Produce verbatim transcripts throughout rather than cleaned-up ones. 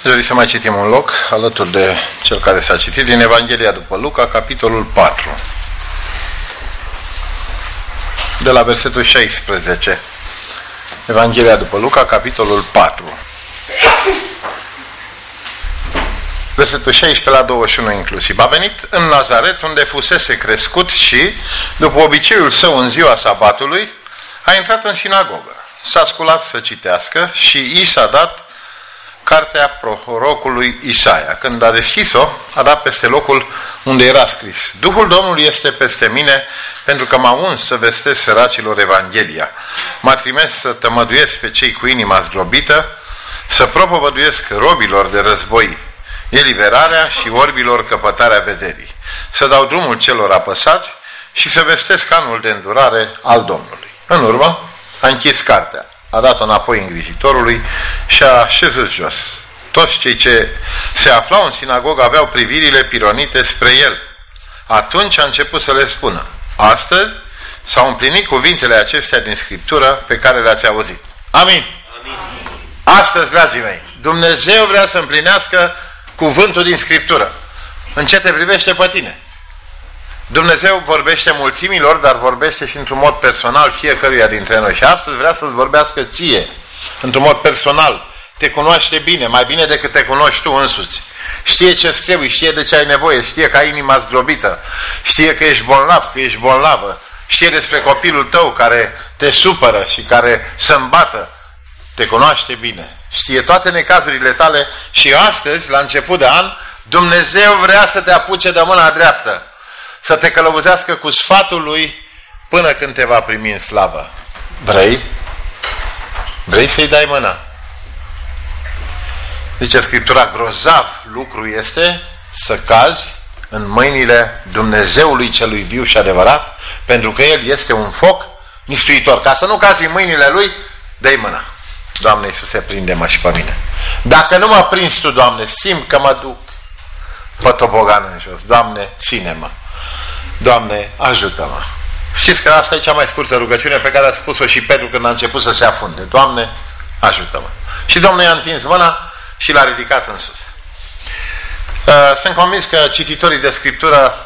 Aș dori să mai citim un loc alături de cel care s-a citit din Evanghelia după Luca, capitolul patru. De la versetul șaisprezece. Evanghelia după Luca, capitolul patru. Versetul șaisprezece la douăzeci și unu inclusiv. A venit în Nazaret, unde fusese crescut și, după obiceiul său în ziua sabatului, a intrat în sinagogă. S-a sculat să citească și i s-a dat cartea prorocului Isaia. Când a deschis-o, a dat peste locul unde era scris: Duhul Domnului este peste mine, pentru că m-a uns să vestesc săracilor Evanghelia. M-a trimis să tămăduiesc pe cei cu inima zdrobită, să propovăduiesc robilor de război eliberarea și orbilor căpătarea vederii, să dau drumul celor apăsați și să vestesc anul de îndurare al Domnului. În urmă, a închis cartea, a dat-o înapoi îngrijitorului și a așezut jos. Toți cei ce se aflau în sinagogă aveau privirile pironite spre el. Atunci a început să le spună: astăzi s-au împlinit cuvintele acestea din Scriptură pe care le-ați auzit. Amin. Amin. Astăzi, dragii mei, Dumnezeu vrea să împlinească cuvântul din Scriptură. În ce te privește pe tine? Dumnezeu vorbește mulțimilor, dar vorbește și într-un mod personal fiecăruia dintre noi. Și astăzi vrea să-ți vorbească ție, într-un mod personal. Te cunoaște bine, mai bine decât te cunoști tu însuți. Știe ce-ți trebuie, știe de ce ai nevoie, știe că ai inima zdrobită, știe că ești bolnav, că ești bolnavă, știe despre copilul tău care te supără și care se îmbată. Te cunoaște bine, știe toate necazurile tale și astăzi, la început de an, Dumnezeu vrea să te apuce de mâna dreaptă, să te călăuzească cu sfatul Lui până când te va primi în slavă. Vrei? Vrei să-i dai mâna? Zice Scriptura, grozav lucru este să cazi în mâinile Dumnezeului celui viu și adevărat, pentru că El este un foc mistuitor. Ca să nu cazi în mâinile Lui, dă-i mâna. Doamne Iisuse, prinde-mă și pe mine. Dacă nu mă prinzi Tu, Doamne, simt că mă duc pe tobogan în jos. Doamne, ține-mă. Doamne, ajută-mă. Știți că asta e cea mai scurtă rugăciune pe care a spus-o și Petru când a început să se afunde. Doamne, ajută-mă. Și Domnul i-a întins mâna și l-a ridicat în sus. Sunt convins că cititorii de Scriptură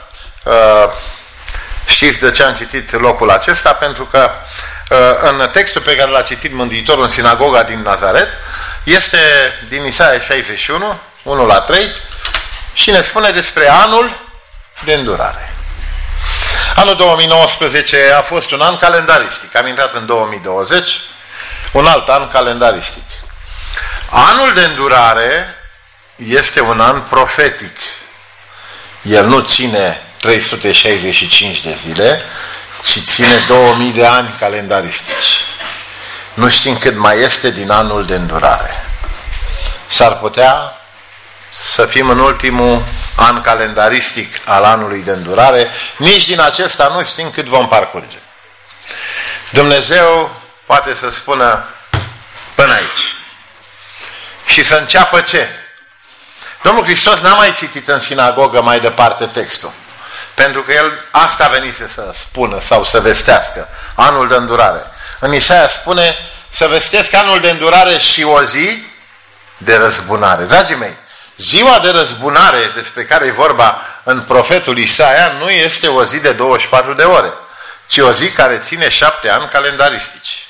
știți de ce am citit locul acesta, pentru că în textul pe care l-a citit Mântuitorul în sinagoga din Nazaret este din Isaia șaizeci și unu, unu la trei, și ne spune despre anul de îndurare. Anul două mii nouăsprezece a fost un an calendaristic. Am intrat în două mii douăzeci, un alt an calendaristic. Anul de îndurare este un an profetic. El nu ține trei sute șaizeci și cinci de zile, ci ține două mii de ani calendaristici. Nu știm cât mai este din anul de îndurare. S-ar putea să fim în ultimul an calendaristic al anului de îndurare. Nici din acesta nu știm cât vom parcurge. Dumnezeu poate să spună până aici. Și să înceapă ce? Domnul Hristos n-a mai citit în sinagogă mai departe textul. Pentru că El asta a venit să spună sau să vestească. Anul de îndurare. În Isaia spune să vestesc anul de îndurare și o zi de răzbunare. Dragii mei, ziua de răzbunare despre care e vorba în profetul Isaia nu este o zi de douăzeci și patru de ore, ci o zi care ține șapte ani calendaristici.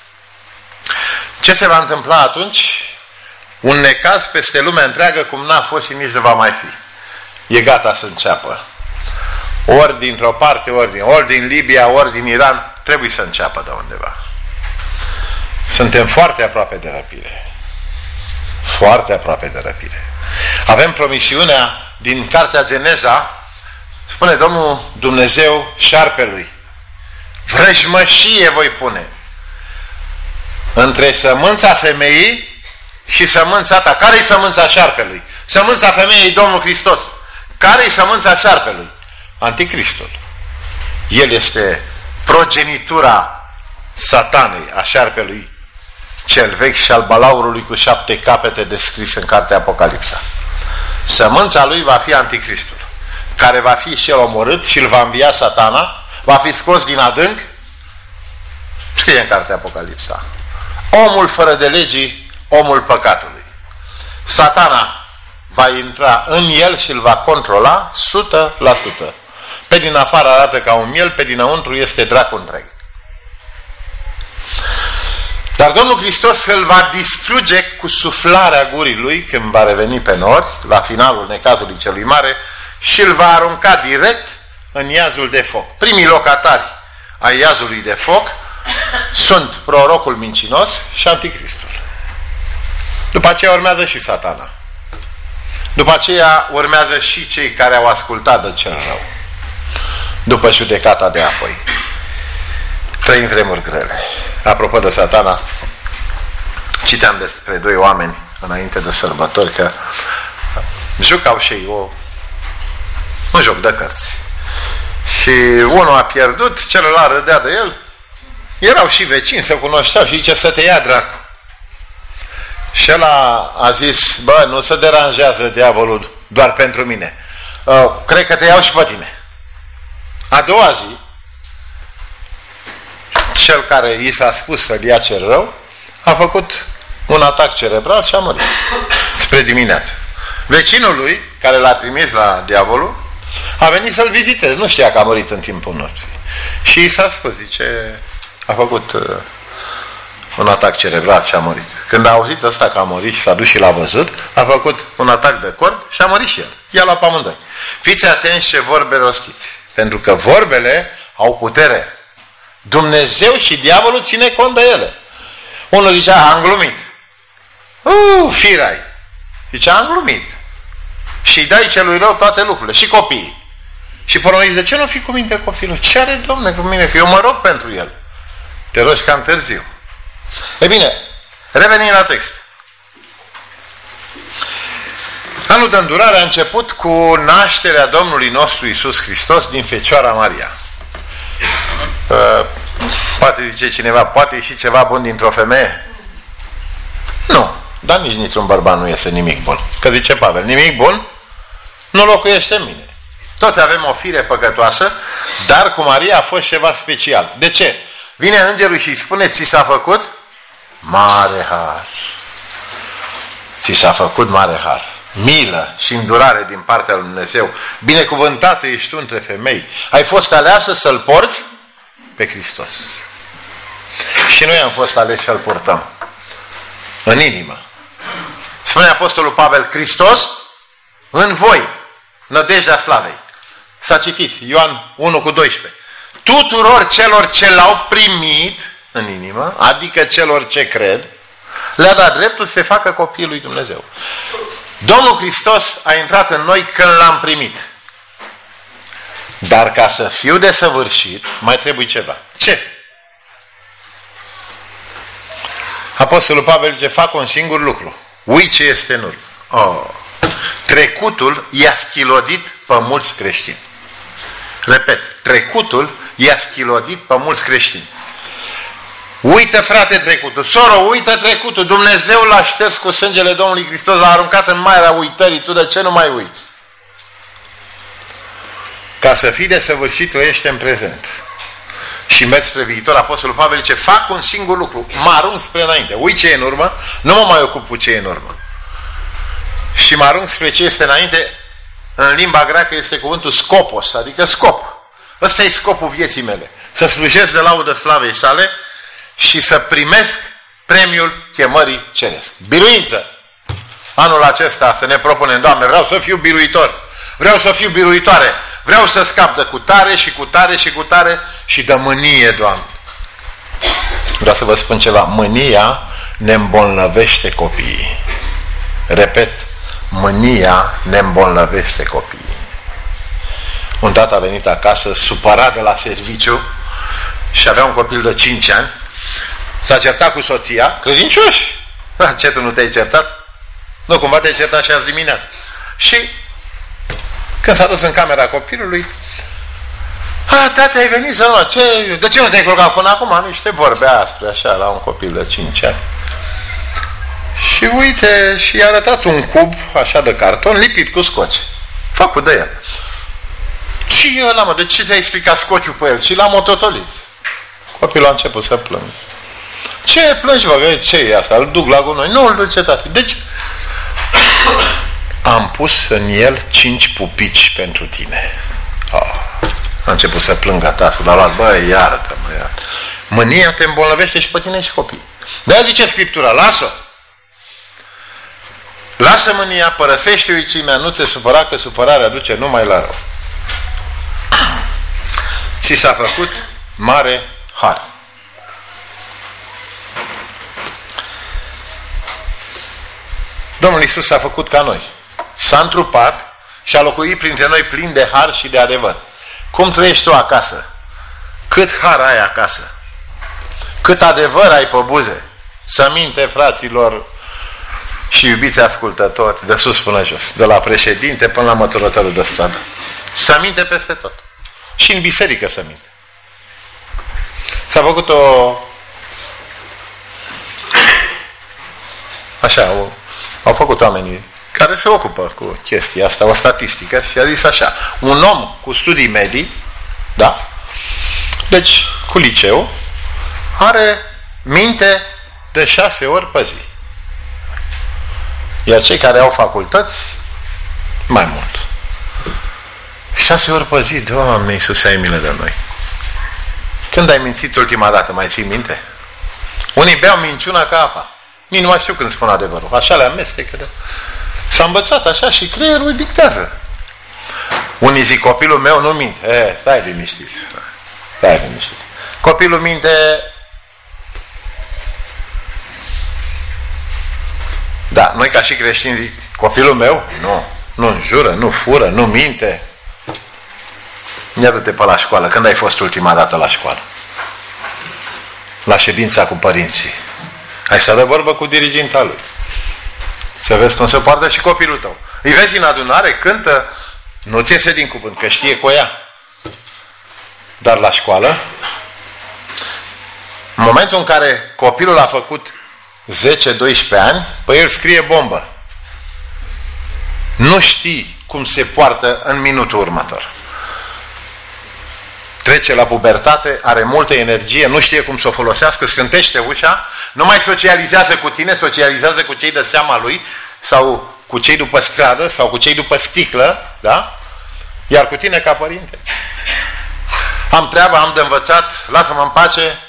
Ce se va întâmpla atunci? Un necaz peste lumea întreagă cum n-a fost și nici nu va mai fi. E gata să înceapă. Ori dintr-o parte, ori din, ori din Libia, ori din Iran, trebuie să înceapă de undeva. Suntem foarte aproape de răpire. Foarte aproape de răpire. Avem promisiunea din Cartea Geneza, spune Domnul Dumnezeu șarpelui: vrăjmășie voi pune între sămânța femeii și sămânța ta. Care-i sămânța șarpelui? Sămânța femeii Domnul Hristos. Care-i sămânța șarpelui? Anticristul. El este progenitura satanei, a șarpelui cel vechi și al balaurului cu șapte capete descris în cartea Apocalipsa. Sămânța lui va fi Anticristul, care va fi și el omorât și îl va învia satana, va fi scos din adânc. Scrie în cartea Apocalipsa: omul fără de legii, omul păcatului. Satana va intra în el și îl va controla o sută la sută. Pe din afară arată ca un miel, pe dinăuntru este dracu întreg. Dar Domnul Hristos îl va distruge cu suflarea gurii lui când va reveni pe nori, la finalul necazului celui mare, și îl va arunca direct în iazul de foc. Primii locatari ai iazului de foc sunt prorocul mincinos și anticristul. După aceea urmează și Satana. După aceea urmează și cei care au ascultat de cel rău. După judecata de apoi. Trăim vremuri grele. Apropo de Satana, citeam despre doi oameni înainte de sărbători că jucau și ei o, un joc de cărți. Și unul a pierdut, celălalt râdea de el. Erau și vecini, se cunoșteau și zice să te ia dracu. Și ăla a zis, bă, nu se deranjează diavolul doar pentru mine. Uh, cred că te iau și pe tine. A doua zi, cel care i s-a spus să-l ia cel rău, a făcut un atac cerebral și a murit. Spre dimineață. Vecinul lui, care l-a trimis la diavolul, a venit să-l viziteze. Nu știa că a murit în timpul nopții. Și i s-a spus, zice, a făcut uh, un atac cerebral și a murit. Când a auzit ăsta că a murit și s-a dus și l-a văzut, a făcut un atac de cord și a murit și el. I-a luat pe amândoi. Fiți atenți ce vorbe rostiți. Pentru că vorbele au putere. Dumnezeu și diavolul ține cont de ele. Unul zicea, am glumit. Uuu, firai. Zicea, am glumit. Și îi dai celui rău toate lucrurile. Și copiii. Și până zice, de ce nu fi cu minte copilul? Ce are, Domne, cu mine? Că eu mă rog pentru el. Te rogi cam târziu. E bine, revenim la text. Anul de îndurare a început cu nașterea Domnului nostru Iisus Hristos din Fecioara Maria. Uh, poate zice cineva, poate ieși ceva bun dintr-o femeie? Nu, dar nici niciun bărbat nu iese nimic bun. Că zice Pavel, nimic bun nu locuiește în mine. Toți avem o fire păcătoasă, dar cu Maria a fost ceva special. De ce? Vine îngerul și îi spune, ți s-a făcut mare har. Ți s-a făcut mare har. Milă și îndurare din partea lui Dumnezeu. Binecuvântată ești tu între femei. Ai fost aleasă să-L porți pe Hristos. Și noi am fost aleși să-L purtăm. În inimă. Spune Apostolul Pavel, Hristos în voi, nădejdea slavei. S-a citit, Ioan unu cu doisprezece. Tuturor celor ce L-au primit în inimă, adică celor ce cred, le-a dat dreptul să se facă copiii lui Dumnezeu. Domnul Hristos a intrat în noi când L-am primit. Dar ca să fiu desăvârșit, mai trebuie ceva. Ce? Apostolul Pavel zice, fac un singur lucru. Ui ce este în urmă. Oh. Trecutul i-a schilodit pe mulți creștini. Repet, trecutul i-a schilodit pe mulți creștini. Uită, frate, trecutul. Soro, uită trecutul. Dumnezeu l-a șters cu sângele Domnului Hristos, l-a aruncat în marea uitării. Tu de ce nu mai uiți? Ca să fii desăvârșit, trăiește în prezent. Și mergi spre viitor. Apostolul Pavel zice, fac un singur lucru. Mă arunc spre înainte. Uit ce e în urmă, nu mă mai ocup cu ce e în urmă. Și mă arunc spre ce este înainte. În limba greacă este cuvântul scopos, adică scop. Ăsta e scopul vieții mele. Să slujesc de laudă slavei sale și să primesc premiul chemării ceresc. Biruință! Anul acesta să ne propunem, Doamne, vreau să fiu biruitor, vreau să fiu biruitoare, vreau să scap de cutare și cutare și cutare și de mânie, Doamne. Vreau să vă spun ceva, mânia ne îmbolnăvește copiii. Repet, mânia ne îmbolnăvește copiii. Un tată a venit acasă, supărat de la serviciu și avea un copil de cinci ani. S-a certat cu soția, credincioși. Ce, tu nu te-ai certat? Nu, cumva te-ai certat și azi dimineață. Și când s-a dus în camera copilului, a, tată, ai venit să nu, ce, de ce nu te-ai culcat până acum? Niște vorbe aspre, așa, la un copil de cinci ani. Și uite, și i-a arătat un cub, așa, de carton, lipit cu scoci. Făcut de el. Și eu l-am, de ce te-ai stricat scociul pe el? Și l-am ototolit. Copilul a început să plângă. Ce plângi, bă? Ce e asta? Îl duc la gunoi? Nu îl duce, tati. Deci, am pus în el cinci pupici pentru tine. Oh. A început să plângă tatăl, a luat, băi, iartă-mă, iartă. Mânia te îmbolnăvește și pe tine și copii. De-aia zice Scriptura, lasă-o. Lasă mânia, părăsește uicimea, nu te supăra, că supărarea duce numai la rău. Ți s-a făcut mare har. Domnul Iisus s-a făcut ca noi. S-a întrupat și a locuit printre noi plin de har și de adevăr. Cum trăiești tu acasă? Cât har ai acasă? Cât adevăr ai pe buze? Să minte, fraților și iubiți ascultători, de sus până jos, de la președinte până la măturătorul de stradă. Să minte peste tot. Și în biserică să minte. S-a făcut o... Așa, o... au făcut oamenii care se ocupă cu chestia asta, o statistică, și a zis așa, un om cu studii medii, da? Deci, cu liceu, are minte de șase ori pe zi. Iar cei care au facultăți, mai mult. Șase ori pe zi, Doamne Iisuse, ai milă de noi. Când ai mințit ultima dată, mai ții minte? Unii beau minciuna ca apa. Nici nu mai știu când spun adevărul. Așa le amestecă. De... S-a învățat așa și creierul dictează. Unii zic, copilul meu nu minte. E, stai liniștit. Stai liniștit. Copilul minte... Da, noi ca și creștini, copilul meu, nu, nu înjură, nu fură, nu minte. Ia du-te pe la școală. Când ai fost ultima dată la școală? La ședința cu părinții. Hai să dă vorbă cu diriginta lui. Să vezi cum se poartă și copilul tău. Îi vezi în adunare, cântă, nu ți iese din cuvânt, că știe cu ea. Dar la școală, în momentul în care copilul a făcut zece doisprezece ani, pe el scrie bombă. Nu știi cum se poartă în minutul următor. Trece la pubertate, are multă energie, nu știe cum să o folosească, scântește ușa, nu mai socializează cu tine, socializează cu cei de seama lui, sau cu cei după stradă, sau cu cei după sticlă, da? Iar cu tine ca părinte. Am treabă, am de învățat, lasă-mă în pace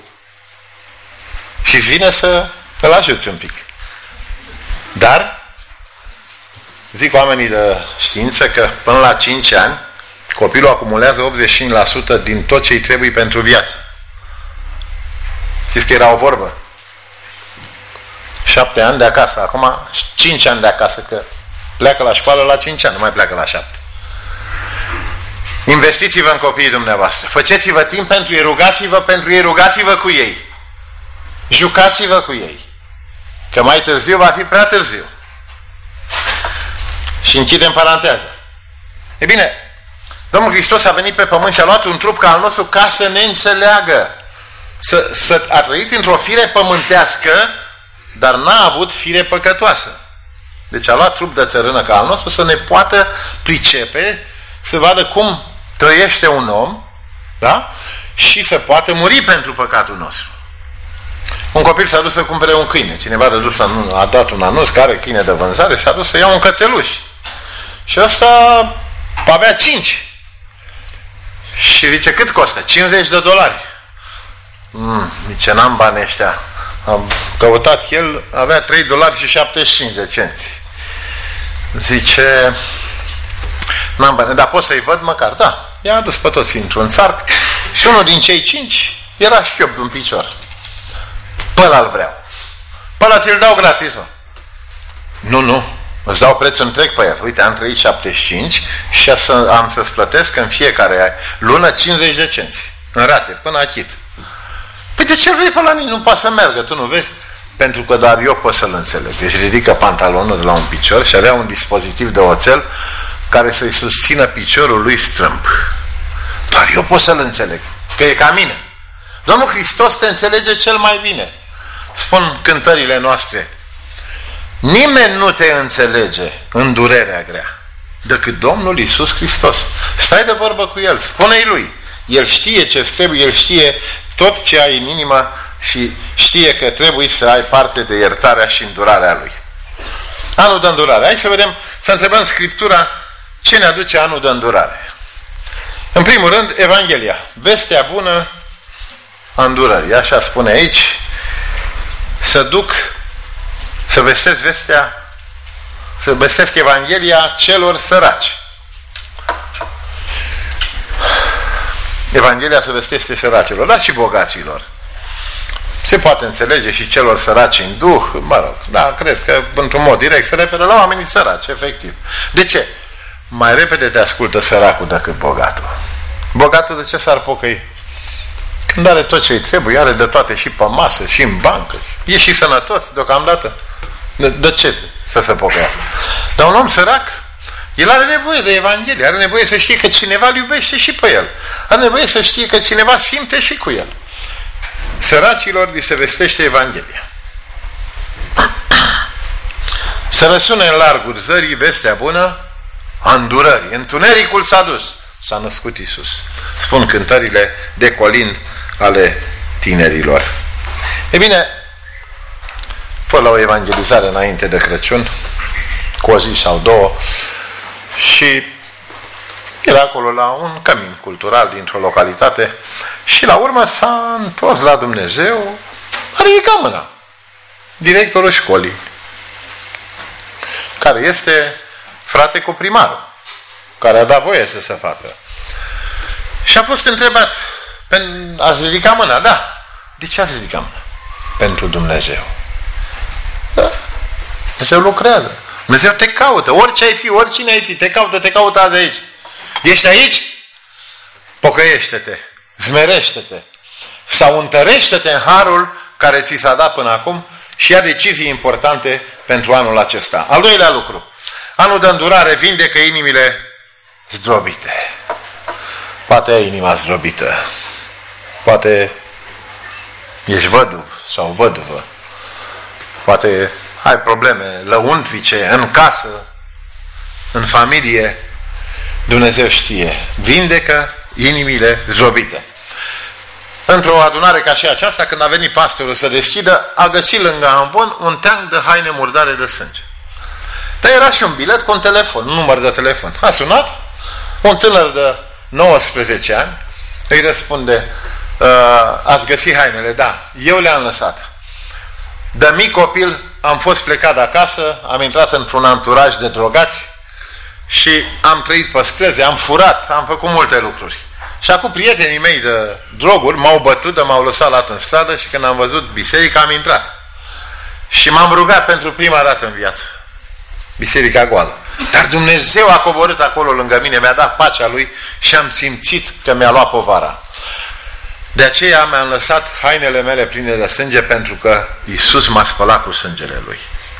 și îți vine să îl ajuți un pic. Dar, zic oamenii de știință că până la cinci ani, copilul acumulează optzeci și cinci la sută din tot ce îi trebuie pentru viață. Știți că era o vorbă? Șapte ani de acasă. Acum cinci ani de acasă, că pleacă la școală la cinci ani, nu mai pleacă la șapte. Investiți-vă în copiii dumneavoastră. Făceți-vă timp pentru ei, rugați-vă pentru ei, rugați-vă cu ei. Jucați-vă cu ei. Că mai târziu va fi prea târziu. Și închidem paranteza. E bine, Domnul Hristos a venit pe pământ și a luat un trup ca al nostru ca să ne înțeleagă. Să, să a trăit într-o fire pământească, dar n-a avut fire păcătoasă. Deci a luat trup de țărână ca al nostru să ne poată pricepe, să vadă cum trăiește un om, da? Și să poată muri pentru păcatul nostru. Un copil s-a dus să cumpere un câine. Cineva a, dus, a dat un anunț că are câine de vânzare, s-a dus să ia un cățeluș. Și ăsta avea cinci. Și zice, cât costă? cincizeci de dolari. Mm, zice, n-am bani ăștia. Am căutat el, avea trei dolari și șaptezeci și cinci de cenți. Zice, n-am bani, dar pot să-i văd măcar? Da. I-a adus pe toți într-un țarc și unul din cei cinci era șchiopt în picior. Pe ăla-l vreau. Pe ăla ți-l dau gratis, mă. Nu, nu. Îți dau preț întreg pe el. Uite, am trăit șaptezeci și cinci și am să-ți plătesc în fiecare lună cincizeci de cenți. În rate, până achit. Păi de ce vrei pe la nimeni? Nu poate să meargă, tu nu vezi? Pentru că doar eu pot să-l înțeleg. Deci ridică pantalonul de la un picior și avea un dispozitiv de oțel care să-i susțină piciorul lui strâmb. Doar eu pot să-l înțeleg. Că e ca mine. Domnul Hristos te înțelege cel mai bine. Spun cântările noastre. Nimeni nu te înțelege în durerea grea decât Domnul Iisus Hristos. Stai de vorbă cu El, spune-i Lui. El știe ce trebuie, El știe tot ce ai în inimă și știe că trebuie să ai parte de iertarea și îndurarea Lui. Anul de îndurare. Hai să vedem, să întrebăm Scriptura ce ne aduce anul de îndurare. În primul rând, Evanghelia. Vestea bună a îndurării. Așa spune aici. Să duc, să vestesc vestea, să vestesc Evanghelia celor săraci. Evanghelia să vesteste săracilor, dar și bogaților. Se poate înțelege și celor săraci în duh, mă rog, da, cred că într-un mod direct se referă la oamenii săraci, efectiv. De ce? Mai repede te ascultă săracul decât bogatul. Bogatul de ce s-ar pocăi? Când are tot ce-i trebuie, are de toate și pe masă, și în bancă, e și sănătos deocamdată. De, de ce să se pocăiască? Dar un om sărac, el are nevoie de Evanghelie, are nevoie să știe că cineva îl iubește și pe el. Are nevoie să știe că cineva simte și cu el. Săracilor li se vestește Evanghelia. Să răsune în larguri zării vestea bună a îndurării. Întunericul s-a dus. S-a născut Iisus. Spun cântările de colind ale tinerilor. E bine, fă la o evangelizare înainte de Crăciun, cu o zi sau două, și era acolo la un cămin cultural dintr-o localitate și la urmă s-a întors la Dumnezeu, a ridicat mâna. Directorul școlii, care este frate cu primarul, care a dat voie să se facă. Și a fost întrebat, ați ridicat mâna? Da. De ce ați ridicat mâna? Pentru Dumnezeu. Da. Dumnezeu lucrează. Dumnezeu te caută. Orice ai fi, oricine ai fi, te caută, te caută azi aici. Ești aici? Pocăiește-te. Zmerește-te. Sau întărește-te în harul care ți s-a dat până acum și ia decizii importante pentru anul acesta. Al doilea lucru. Anul de îndurare vindecă inimile zdrobite. Poate ai inima zdrobită. Poate ești văduv sau văduvă. Poate ai probleme lăuntrice în casă, în familie. Dumnezeu știe. Vindecă inimile zdrobite. Într-o adunare ca și aceasta, când a venit pastorul să deschidă, a găsit lângă ambon un teanc de haine murdare de sânge. Dar era și un bilet cu un telefon, un număr de telefon. A sunat, un tânăr de nouăsprezece ani îi răspunde, ați găsit hainele? Da, eu le-am lăsat. De mic copil am fost plecat de acasă, am intrat într-un anturaj de drogați și am trăit pe străzi, am furat, am făcut multe lucruri. Și acum prietenii mei de droguri m-au bătut, de m-au lăsat lat în stradă și când am văzut biserica am intrat. Și m-am rugat pentru prima dată în viață. Biserica goală. Dar Dumnezeu a coborât acolo lângă mine, mi-a dat pacea Lui și am simțit că mi-a luat povara. De aceea mi-am lăsat hainele mele pline de sânge, pentru că Iisus m-a spălat cu sângele Lui.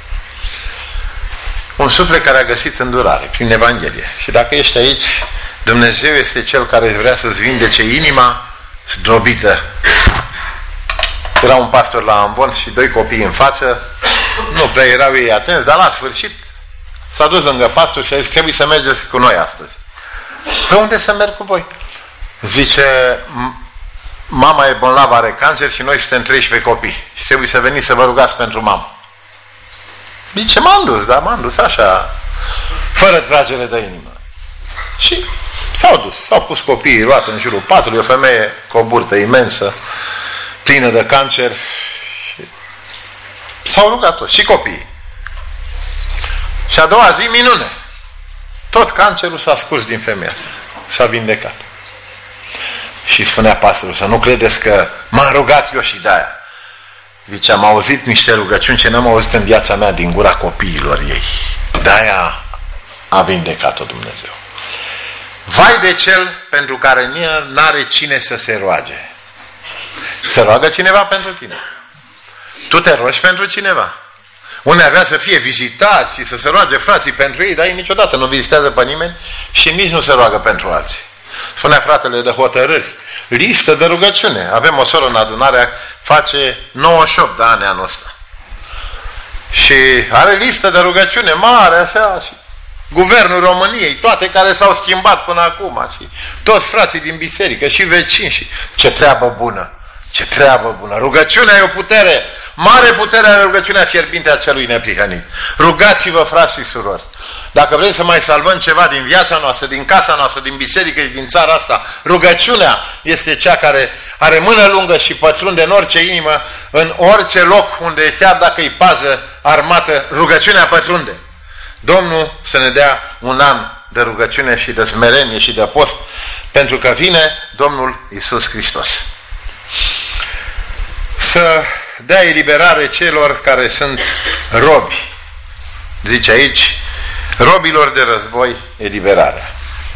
Un suflet care a găsit îndurare prin Evanghelie. Și dacă ești aici, Dumnezeu este Cel care vrea să-ți vindece inima zdrobită. Era un pastor la ambon și doi copii în față, nu prea erau ei atenți, dar la sfârșit s-a dus lângă pastor și a zis, trebuie să mergeți cu noi astăzi. Pe unde să merg cu voi? Zice, mama e bolnavă, are cancer și noi suntem treisprezece copii și trebuie să veniți să vă rugați pentru mama. Zice, m-am dus, dar m-am dus așa, fără tragere de inimă. Și s-au dus, s-au pus copiii luat în jurul patului, o femeie cu o burtă imensă, plină de cancer, și s-au rugat toți, și copiii. Și a doua zi, minune. Tot cancerul s-a scurs din femeia asta. S-a vindecat. Și spunea pastorul, să nu credeți că m-am rugat eu și de-aia. Zice, am auzit niște rugăciuni ce n-am auzit în viața mea din gura copiilor ei. De-aia a vindecat-o Dumnezeu. Vai de cel pentru care n-are cine să se roage. Se roagă cineva pentru tine. Tu te rogi pentru cineva. Unii ar vrea să fie vizitați și să se roage frații pentru ei, dar ei niciodată nu vizitează pe nimeni și nici nu se roagă pentru alții. Spunea fratele de hotărâri, listă de rugăciune. Avem o soră în adunare, face nouăzeci și opt de ani anul ăsta. Și are listă de rugăciune mare, așa, și Guvernul României, toate care s-au schimbat până acum, și toți frații din biserică, și vecini, și ce treabă bună, ce treabă bună. Rugăciunea e o putere, Mare putere are rugăciunea fierbinte a celui neprihănit. Rugați-vă, frați și surori. Dacă vrem să mai salvăm ceva din viața noastră, din casa noastră, din biserică și din țara asta, rugăciunea este cea care are mână lungă și pătrunde în orice inimă, în orice loc unde, chiar dacă e pază armată, rugăciunea pătrunde. Domnul să ne dea un an de rugăciune și de smerenie și de post, pentru că vine Domnul Iisus Hristos. Să dea eliberare celor care sunt robi. Zice aici, robilor de război, eliberarea.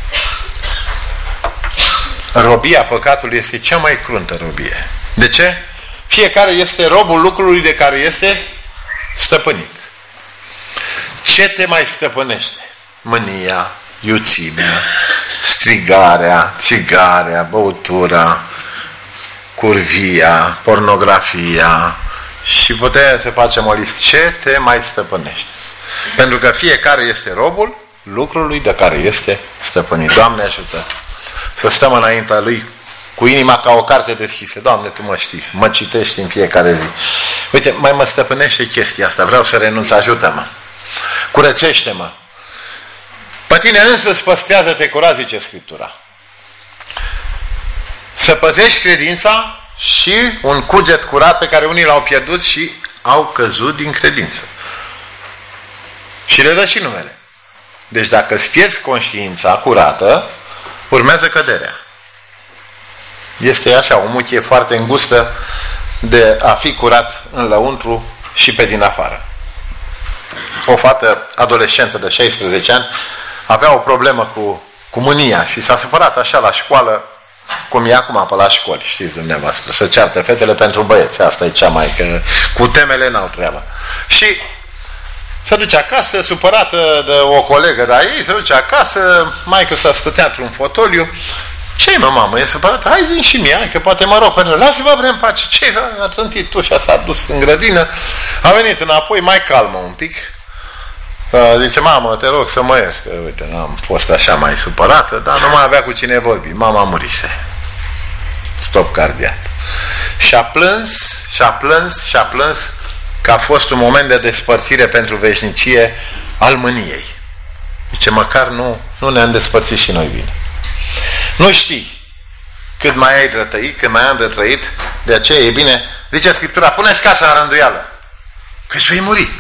Robia păcatului este cea mai cruntă robie. De ce? Fiecare este robul lucrului de care este stăpânit. Ce te mai stăpânește? Mânia, iuțimea, strigarea, țigarea, băutura, curvia, pornografia și putem să facem o listă. Ce te mai stăpânește? Pentru că fiecare este robul lucrului de care este stăpânit. Doamne ajută să stăm înaintea Lui cu inima ca o carte deschisă. Doamne, Tu mă știi, mă citești în fiecare zi. Uite, mai mă stăpânește chestia asta, vreau să renunț, ajută-mă. Curățește-mă. Pe tine însuți păstrează-te curat, zice Scriptura. Să păzești credința și un cuget curat pe care unii l-au pierdut și au căzut din credință. Și le dă și numele. Deci dacă îți pierzi conștiința curată, urmează căderea. Este așa, o muchie foarte îngustă de a fi curat în lăuntru și pe din afară. O fată adolescentă de șaisprezece ani avea o problemă cu, cu mânia și s-a supărat așa la școală, cum e acum pe la școli, știți dumneavoastră, să ceartă fetele pentru băieți. Asta e cea mai, că cu temele n-au treabă. Și se duce acasă, supărată de o colegă de-a ei, se duce acasă, maică s-a stătea într-un fotoliu. Ce-i, mă, mamă, e supărată? Hai, zi și mie, hai, că poate mă rog pe noi. Lasă-vă vrem pace. Ce-i, a trântit ușa, s-a dus în grădină, a venit înapoi, mai calmă un pic. Zice, mamă, te rog să mă ies, că uite, n-am fost așa mai supărată, dar nu mai avea cu cine vorbi. Mama murise. Stop cardiac. Și-a plâns, și-a plâns, și-a plâns că a fost un moment de despărțire pentru veșnicie al mâniei. Zice, măcar nu, nu ne-am despărțit și noi bine. Nu știi cât mai ai de trăit, cât mai am de trăit, de aceea e bine, zice Scriptura, puneți casa în rânduială, că-și vei muri.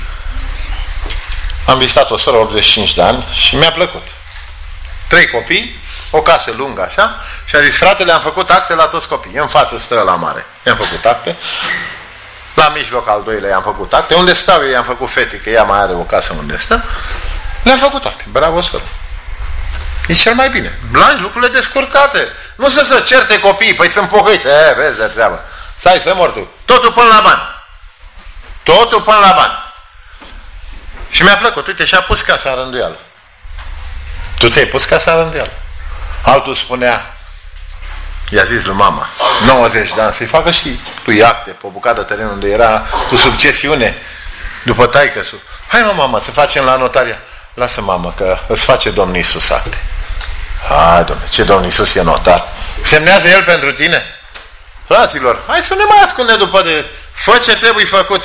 Am vizitat o soră optzeci și cinci de ani și mi-a plăcut. Trei copii, o casă lungă așa, și a zis, fratele, am făcut acte la toți copiii. În față stă la mare. I-am făcut acte. La mijloc al doilea i-am făcut acte. Unde stau eu i-am făcut fete, că ea mai are o casă unde stă. Le-am făcut acte. Bravo, soră. E cel mai bine. Blanci, lucrurile descurcate. Nu să se certe copiii, păi sunt pocăiți. E, vezi de treabă. Stai să mor tu. Totul până la bani. Totul până la bani. Și mi-a plăcut. Uite, și-a pus casa în rânduială. Tu ți-ai pus casa în rânduială. Altul spunea, i-a zis lui mama, nouăzeci de ani, să-i facă și lui acte pe o bucată de teren unde era cu succesiune după taică-su. Hai, mă, mamă, să facem la notaria. Lasă, mamă, că îți face Domnul Iisus acte. Hai, Domnule, ce Domnul Iisus e notar? Semnează El pentru tine? Fraților, hai să ne mai ascunde după de... Fă ce trebuie făcut.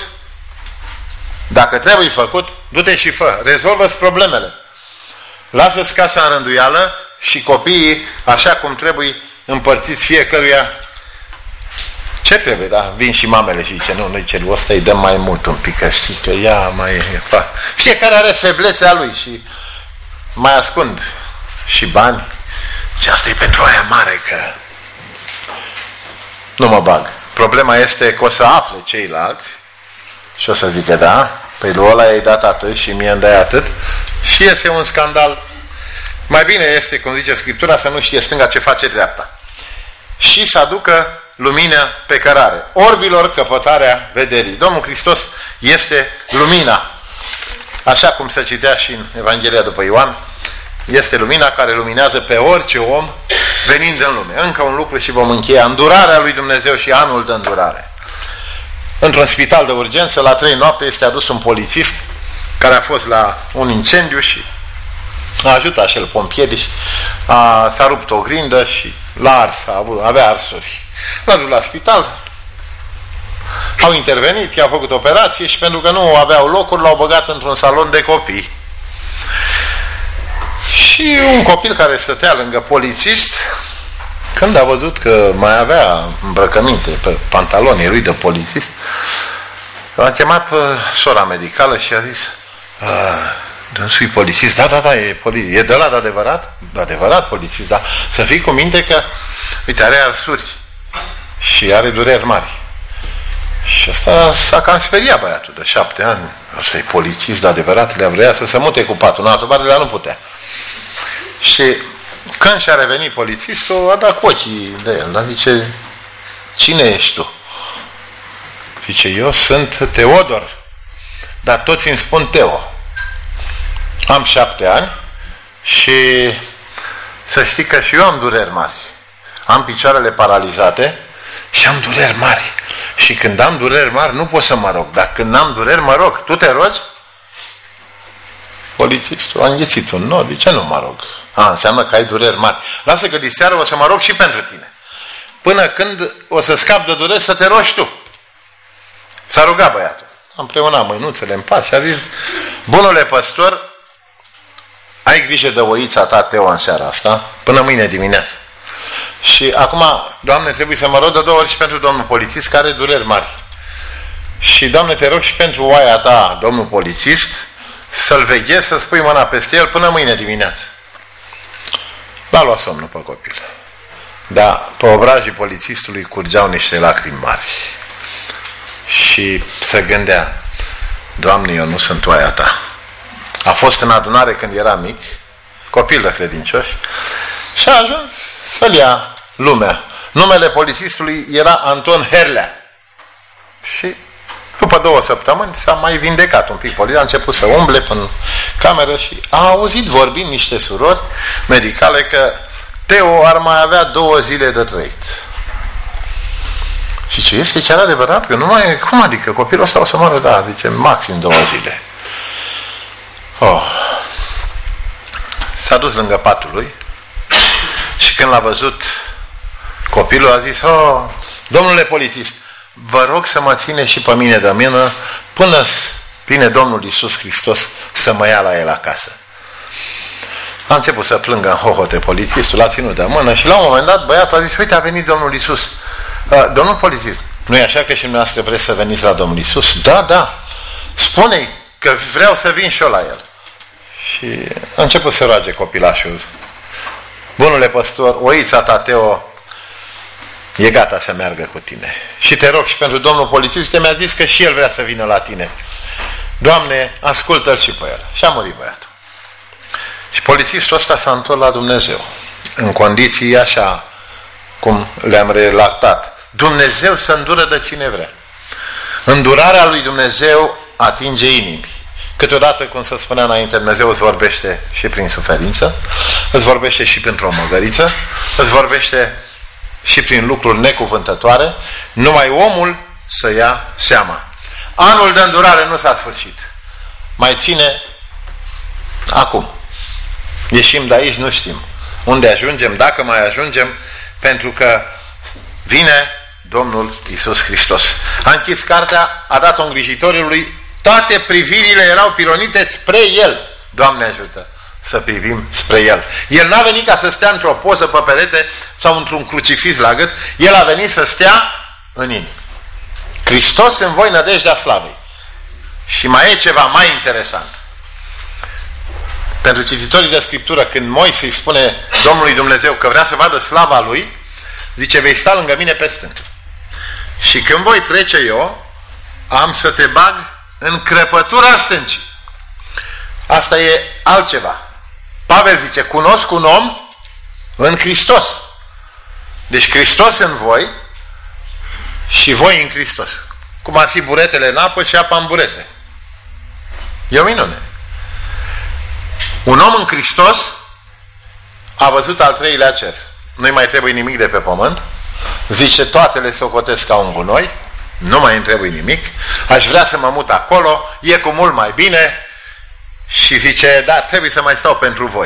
Dacă trebuie făcut, du-te și fă. Rezolvă-ți problemele. Lasă-ți casa în rânduială și copiii, așa cum trebuie, împărțiți fiecăruia ce trebuie, da? Vin și mamele și zice, nu, noi celul ăsta îi dăm mai mult un pic, că știi că ea mai e... Fiecare are feblețea lui și mai ascund și bani. Și asta e pentru aia mare, că nu mă bag. Problema este că o să afle ceilalți și o să zică, da, păi lui ăla i-ai dat atât și mie îmi dai atât și este un scandal. Mai bine este, cum zice Scriptura, să nu știe stânga ce face dreapta. Și să aducă lumina pe cărare. Orbilor căpătarea vederii. Domnul Hristos este lumina. Așa cum se citea și în Evanghelia după Ioan, este lumina care luminează pe orice om venind în lume. Încă un lucru și vom încheia. Îndurarea lui Dumnezeu și anul de îndurare. Într-un spital de urgență, la trei noapte, este adus un polițist care a fost la un incendiu și a ajutat și el pompieri și a, s-a rupt o grindă și l-a ars, a avut, avea arsuri. L-a dus la spital, Au intervenit, i-au făcut operație și pentru că nu aveau locuri, l-au băgat într-un salon de copii. Și un copil care stătea lângă polițist, când a văzut că mai avea îmbrăcăminte pe pantalonii lui de polițist, l-a chemat pe sora medicală și a zis: dânsul e polițist? Da, da, da, e, poli- e de la de adevărat? De adevărat polițist, da. Să fii cu minte că, uite, are arsuri și are dureri mari. Și asta s-a cam speriat băiatul de șapte ani. Asta e polițist de adevărat, le vrea să se mute cu patul în altă parte, dar nu putea. Și când și-a revenit polițistul, a dat cu ochii de el, dar zice: cine ești tu? Zice: eu sunt Teodor, dar toți îmi spun Teo. Am șapte ani și să știi că și eu am dureri mari. Am picioarele paralizate și am dureri mari. Și când am dureri mari nu pot să mă rog, dar când am dureri mă rog. Tu te rogi? Polițistul a înghițit un no, de ce nu mă rog? A, înseamnă că ai dureri mari. Lasă că diseară o să mă rog și pentru tine. Până când o să scap de dureri să te rogi tu. S-a rugat băiatul. Am preunat mânuțele în pas și a zis: bunule păstor, ai grijă de oița ta, Teo, în seara asta, până mâine dimineață. Și acum, Doamne, trebuie să mă rog de două ori și pentru domnul polițist, care are dureri mari. Și, Doamne, te rog și pentru oaia ta, domnul polițist, să-l veghezi, să spui mâna peste el până mâine dimineață. L-a luat somnul pe copil. Dar pe obrajii polițistului curgeau niște lacrimi mari. Și se gândea: Doamne, eu nu sunt oaia ta. A fost în adunare când era mic, copil de credincioși, și a ajuns să-l ia lumea. Numele polițistului era Anton Herlea. Și după două săptămâni s-a mai vindecat un pic. A început să umble până cameră și a auzit vorbind niște surori medicale că Teo ar mai avea două zile de trăit. Și ce este chiar adevărat? Că nu mai, cum adică copilul ăsta o să moară? Da, zice, maxim două zile. Oh. S-a dus lângă patul lui și când l-a văzut copilul a zis: oh, domnule polițist, vă rog să mă ține și pe mine de mână până vine Domnul Iisus Hristos să mă ia la el acasă. A început să plângă în hohote polițistul, l-a ținut de mână și la un moment dat băiatul a zis: uite, a venit Domnul Iisus. Domnul polițist, nu e așa că și dumneavoastră vreți să veniți la Domnul Iisus? Da, da. Spune-i că vreau să vin și eu la el. Și a început să roage copilașul: bunule păstor, oița ta, Teo, e gata să meargă cu tine. Și te rog și pentru domnul polițist, te mi-a zis că și el vrea să vină la tine. Doamne, ascultă-l și pe el. Și a murit băiatul. Și polițistul ăsta s-a întors la Dumnezeu. În condiții așa cum le-am relatat. Dumnezeu se îndură de cine vrea. Îndurarea lui Dumnezeu atinge inimi. Câteodată, cum se spunea înainte, Dumnezeu îți vorbește și prin suferință, îți vorbește și printr-o măgăriță, îți vorbește și prin lucruri necuvântătoare, numai omul să ia seama. Anul de îndurare nu s-a sfârșit. Mai ține acum. Ieșim de aici, nu știm unde ajungem, dacă mai ajungem, pentru că vine Domnul Iisus Hristos. A închis cartea, a dat-o îngrijitorului, toate privirile erau pironite spre El. Doamne ajută să privim spre El. El n-a venit ca să stea într-o poză pe perete sau într-un crucifix la gât, El a venit să stea în inimă. Hristos în voi, nădejdea slavei. Și mai e ceva mai interesant. Pentru cititorii de Scriptură, când Moise îi spune Domnului Dumnezeu că vrea să vadă slava Lui, zice: vei sta lângă mine pe stâncă. Și când voi trece eu, am să te bag în crăpătura stâncii. Asta e altceva. Pavel zice: cunosc un om în Hristos. Deci Hristos în voi și voi în Hristos. Cum ar fi buretele în apă și apa în burete. E o minune. Un om în Hristos a văzut al treilea cer. Nu-i mai trebuie nimic de pe pământ. Zice: toate le socotesc ca un gunoi. Nu mai îmi trebuie nimic. Aș vrea să mă mut acolo. E cu mult mai bine. Și zice: da, trebuie să mai stau pentru voi.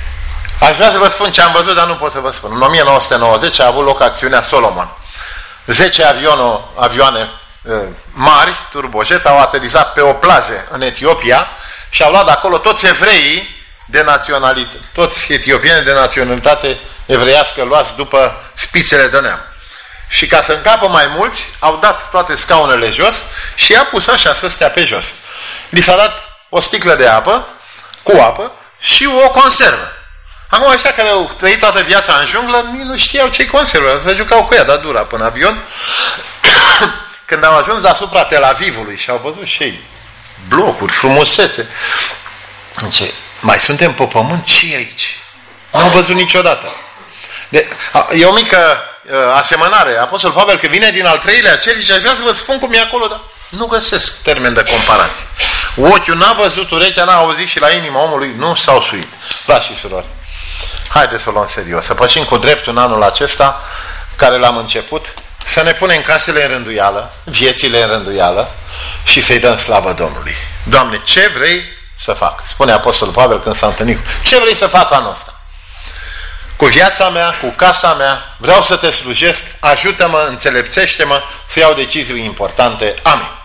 Aș vrea să vă spun ce am văzut, dar nu pot să vă spun. În o mie nouă sute nouăzeci a avut loc acțiunea Solomon. zece avioane, avioane mari, turbojet, au aterizat pe o plajă în Etiopia și au luat de acolo toți evreii de naționalitate, toți etiopieni de naționalitate evreiască luați după spițele de neam. Și ca să încapă mai mulți, au dat toate scaunele jos și i-a pus așa să stea pe jos. Li s-a dat o sticlă de apă, cu apă și o conservă. Acum așa care au trăit toată viața în junglă, nici nu știau ce-i conservă. Se jucau cu ea, dar dura până avion. Când au ajuns deasupra Tel Avivului și au văzut și blocuri, frumusețe. Zice, mai suntem pe pământ? Ce e aici? Nu am văzut niciodată. De, e o mică uh, asemănare. Apostol Pavel, că vine din al treilea cer, zice, aș vrea să vă spun cum e acolo, dar nu găsesc termen de comparație. Ochiul n-a văzut, urechea n-a auzit și la inima omului nu s-au suit. Frați și surori, haideți să o luăm serios, să pășim cu dreptul în anul acesta, care l-am început, să ne punem casele în rânduială, viețile în rânduială și să-i dăm slavă Domnului. Doamne, ce vrei să fac? Spune Apostolul Pavel când s-a întâlnit. Ce vrei să fac anul ăsta? Cu viața mea, cu casa mea, vreau să te slujesc, ajută-mă, înțelepțește-mă să iau decizii importante. Amin.